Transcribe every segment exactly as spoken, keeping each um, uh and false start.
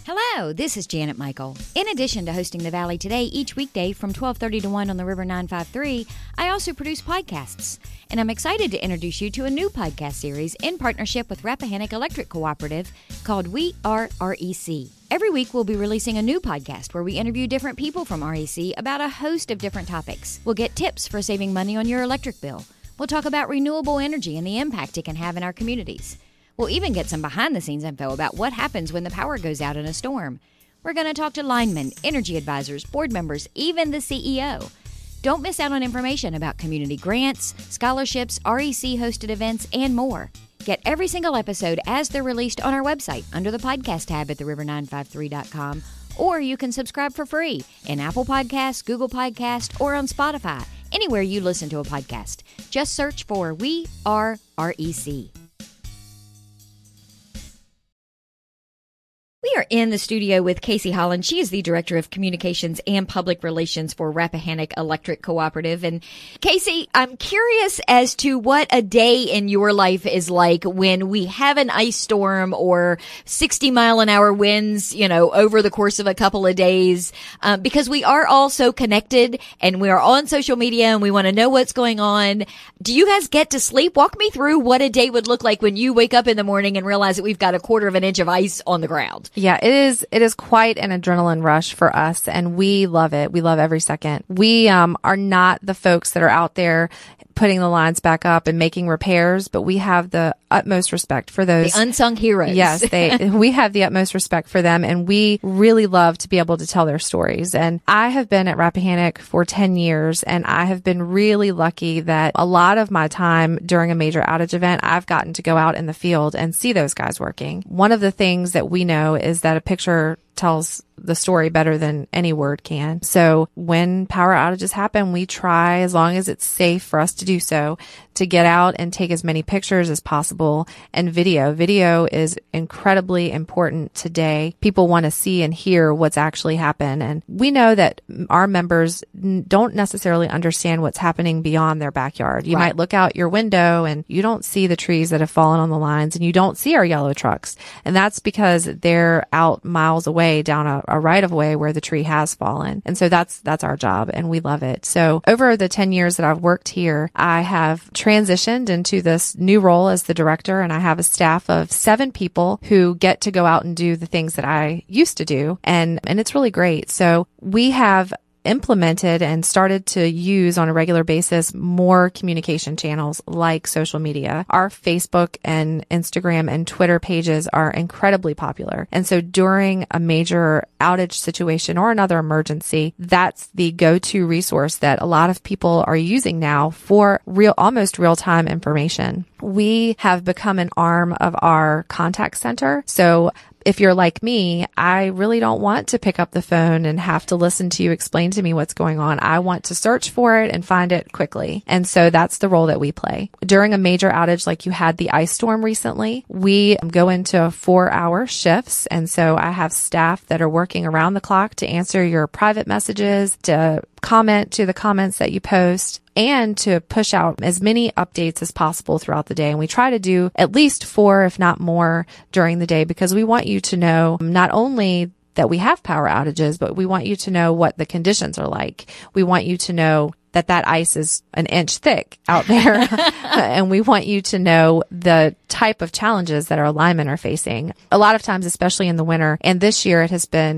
Hello, this is Janet Michael. In addition to hosting The Valley Today each weekday from twelve thirty to one on the River nine five three, I also produce podcasts. And I'm excited to introduce you to a new podcast series in partnership with Rappahannock Electric Cooperative called We Are R E C. Every week we'll be releasing a new podcast where we interview different people from R E C about a host of different topics. We'll get tips for saving money on your electric bill. We'll talk about renewable energy and the impact it can have in our communities. We'll even get some behind-the-scenes info about what happens when the power goes out in a storm. We're going to talk to linemen, energy advisors, board members, even the C E O. Don't miss out on information about community grants, scholarships, R E C-hosted events, and more. Get every single episode as they're released on our website under the podcast tab at the river nine five three dot com, or you can subscribe for free in Apple Podcasts, Google Podcasts, or on Spotify, anywhere you listen to a podcast. Just search for We Are R E C. We are in the studio with Casey Holland. She is the Director of Communications and Public Relations for Rappahannock Electric Cooperative. And Casey, I'm curious as to what a day in your life is like when we have an ice storm or sixty mile an hour winds, you know, over the course of a couple of days, um, because we are all so connected and we are on social media and we want to know what's going on. Do you guys get to sleep? Walk me through what a day would look like when you wake up in the morning and realize that we've got a quarter of an inch of ice on the ground. Yeah, it is, it is quite an adrenaline rush for us, and we love it. We love every second. We, um, are not the folks that are out there putting the lines back up and making repairs, but we have the utmost respect for those. The unsung heroes. Yes, they, we have the utmost respect for them, and we really love to be able to tell their stories. And I have been at Rappahannock for ten years, and I have been really lucky that a lot of my time during a major outage event, I've gotten to go out in the field and see those guys working. One of the things that we know is that a picture tells the story better than any word can. So when power outages happen, we try, as long as it's safe for us to do so, to get out and take as many pictures as possible and video. Video is incredibly important today. People want to see and hear what's actually happened. And we know that our members don't necessarily understand what's happening beyond their backyard. You Right. might look out your window and you don't see the trees that have fallen on the lines, and you don't see our yellow trucks. And that's because they're out miles away down a, a right of way where the tree has fallen. And so that's, that's our job, and we love it. So over the ten years that I've worked here, I have transitioned into this new role as the director, and I have a staff of seven people who get to go out and do the things that I used to do. And, and it's really great. So we have implemented and started to use on a regular basis more communication channels like social media. Our Facebook and Instagram and Twitter pages are incredibly popular. And so during a major outage situation or another emergency, that's the go-to resource that a lot of people are using now for real, almost real-time information. We have become an arm of our contact center. So if you're like me, I really don't want to pick up the phone and have to listen to you explain to me what's going on. I want to search for it and find it quickly. And so that's the role that we play. During a major outage like you had the ice storm recently, we go into four hour shifts. And so I have staff that are working around the clock to answer your private messages, to comment to the comments that you post, and to push out as many updates as possible throughout the day. And we try to do at least four, if not more, during the day, because we want you to know not only that we have power outages, but we want you to know what the conditions are like. We want you to know that that ice is an inch thick out there. And we want you to know the type of challenges that our linemen are facing. A lot of times, especially in the winter, and this year it has been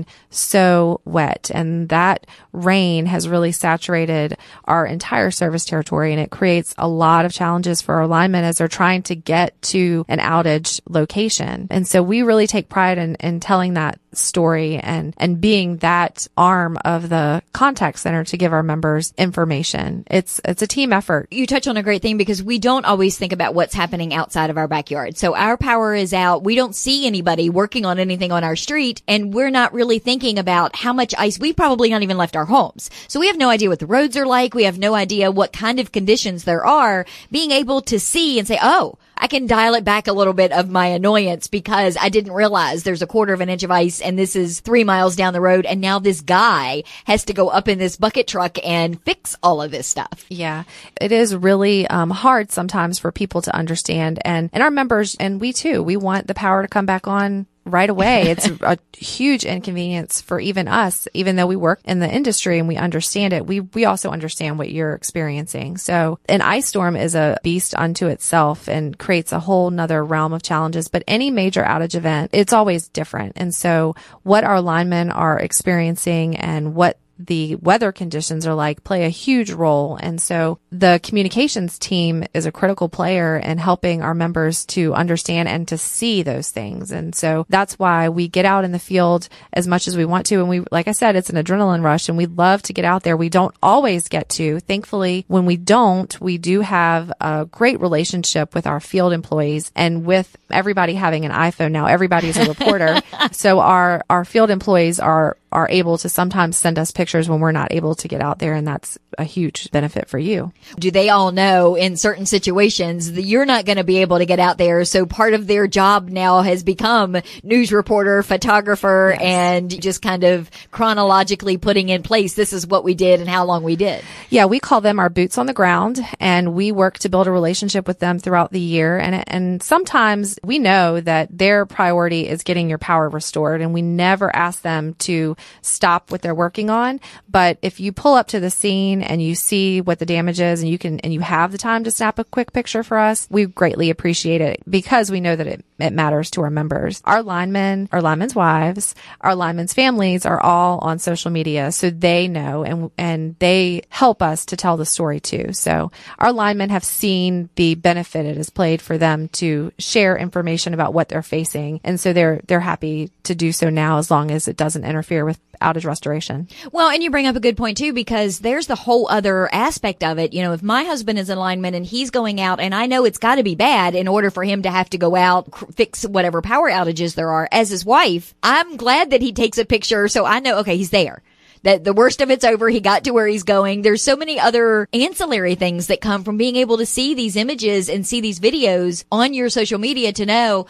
so wet, and that rain has really saturated our entire service territory, and it creates a lot of challenges for our linemen as they're trying to get to an outage location. And so we really take pride in, in telling that story and, and being that arm of the contact center to give our members information. It's, it's a team effort. You touch on a great thing, because we don't always think about what's happening outside of our backyard. So our power is out. We don't see anybody working on anything on our street, and we're not really thinking about how much ice. We've probably not even left our homes. So we have no idea what the roads are like. We have no idea what kind of conditions there are. Being able to see and say, oh, I can dial it back a little bit of my annoyance because I didn't realize there's a quarter of an inch of ice and this is three miles down the road. And now this guy has to go up in this bucket truck and fix all of this stuff. Yeah, it is really um, hard sometimes for people to understand. And, and our members, and we too, we want the power to come back on right away. It's a huge inconvenience for even us, even though we work in the industry and we understand it. We, we also understand what you're experiencing. So an ice storm is a beast unto itself and creates a whole nother realm of challenges. But any major outage event, it's always different. And so what our linemen are experiencing and what the weather conditions are like play a huge role. And so the communications team is a critical player in helping our members to understand and to see those things. And so that's why we get out in the field as much as we want to. And we, like I said, it's an adrenaline rush and we love to get out there. We don't always get to. Thankfully, when we don't, we do have a great relationship with our field employees and with everybody having an iPhone now. Everybody's a reporter. So our, our field employees are are able to sometimes send us pictures when we're not able to get out there. And that's a huge benefit for you. Do they all know in certain situations that you're not going to be able to get out there? So part of their job now has become news reporter, photographer, yes. and just kind of chronologically putting in place, this is what we did and how long we did. Yeah, we call them our boots on the ground, and we work to build a relationship with them throughout the year. And, and sometimes we know that their priority is getting your power restored, and we never ask them to stop what they're working on. But if you pull up to the scene and you see what the damage is and you can, and you have the time to snap a quick picture for us, we greatly appreciate it because we know that it, it matters to our members. Our linemen, our linemen's wives, our linemen's families are all on social media. So they know and, and they help us to tell the story too. So our linemen have seen the benefit it has played for them to share information about what they're facing. And so they're, they're happy to do so now as long as it doesn't interfere with outage restoration. Well, and you bring up a good point too, because there's the whole other aspect of it. You know, if my husband is a lineman and he's going out and I know it's got to be bad in order for him to have to go out, cr- fix whatever power outages there are as his wife, I'm glad that he takes a picture. So I know, okay, he's there. That the worst of it's over. He got to where he's going. There's so many other ancillary things that come from being able to see these images and see these videos on your social media to know,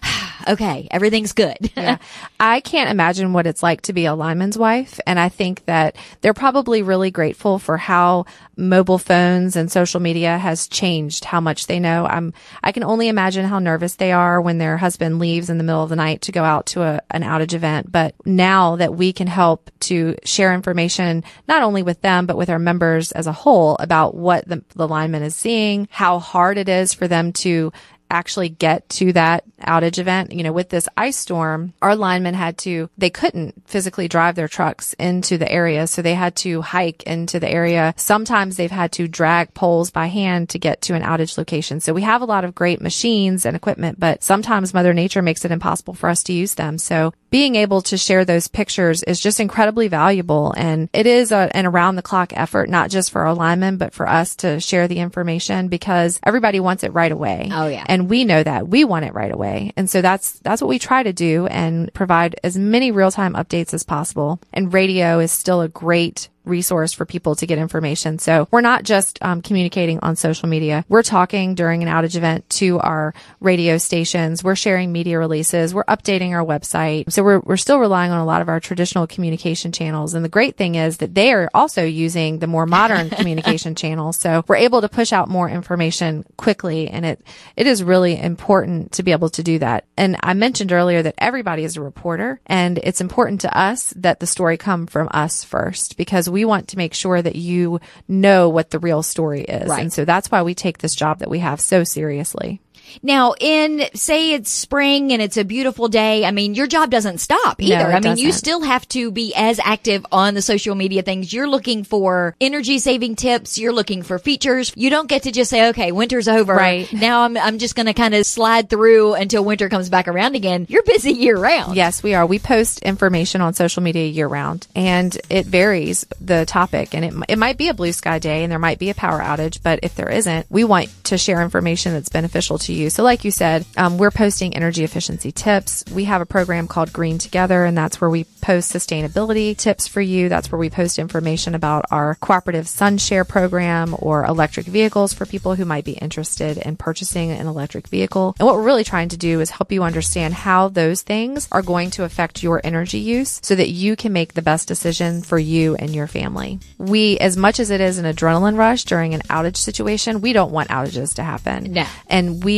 okay, everything's good. Yeah. I can't imagine what it's like to be a lineman's wife. And I think that they're probably really grateful for how mobile phones and social media has changed how much they know. I'm, I can only imagine how nervous they are when their husband leaves in the middle of the night to go out to a, an outage event. But now that we can help to share information, not only with them, but with our members as a whole about what the, the lineman is seeing, how hard it is for them to actually get to that outage event. You know, with this ice storm, our linemen had to, they couldn't physically drive their trucks into the area. So they had to hike into the area. Sometimes they've had to drag poles by hand to get to an outage location. So we have a lot of great machines and equipment, but sometimes Mother Nature makes it impossible for us to use them. So being able to share those pictures is just incredibly valuable. And it is a, an around the clock effort, not just for our linemen, but for us to share the information because everybody wants it right away. Oh, yeah. And we know that we want it right away. And so that's, that's what we try to do and provide as many real-time updates as possible. And radio is still a great resource for people to get information. So we're not just um, communicating on social media. We're talking during an outage event to our radio stations. We're sharing media releases. We're updating our website. So we're, we're still relying on a lot of our traditional communication channels. And the great thing is that they are also using the more modern communication channels. So we're able to push out more information quickly. And it, it is really important to be able to do that. And I mentioned earlier that everybody is a reporter, and it's important to us that the story come from us first, because we want to make sure that you know what the real story is. Right. And so that's why we take this job that we have so seriously. Now, in, say it's spring and it's a beautiful day, I mean, your job doesn't stop either. No, it I mean, doesn't. you still have to be as active on the social media things. You're looking for energy saving tips. You're looking for features. You don't get to just say, okay, winter's over. Right. Now I'm, I'm just going to kind of slide through until winter comes back around again. You're busy year round. Yes, we are. We post information on social media year round, and it varies the topic. And it, it might be a blue sky day and there might be a power outage, but if there isn't, we want to share information that's beneficial to you. So like you said, um, we're posting energy efficiency tips. We have a program called Green Together, and that's where we post sustainability tips for you. That's where we post information about our cooperative sun share program or electric vehicles for people who might be interested in purchasing an electric vehicle. And what we're really trying to do is help you understand how those things are going to affect your energy use so that you can make the best decision for you and your family. We, as much as it is an adrenaline rush during an outage situation, we don't want outages to happen. No. And we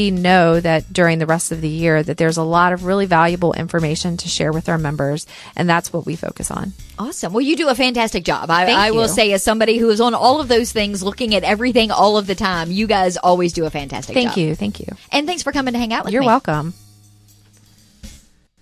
we know that during the rest of the year that there's a lot of really valuable information to share with our members, and that's what we focus on. Awesome. Well, you do a fantastic job. I, Thank I will you. say, as somebody who is on all of those things, looking at everything all of the time, you guys always do a fantastic Thank job. you. Thank you. And thanks for coming to hang out with You're me. welcome.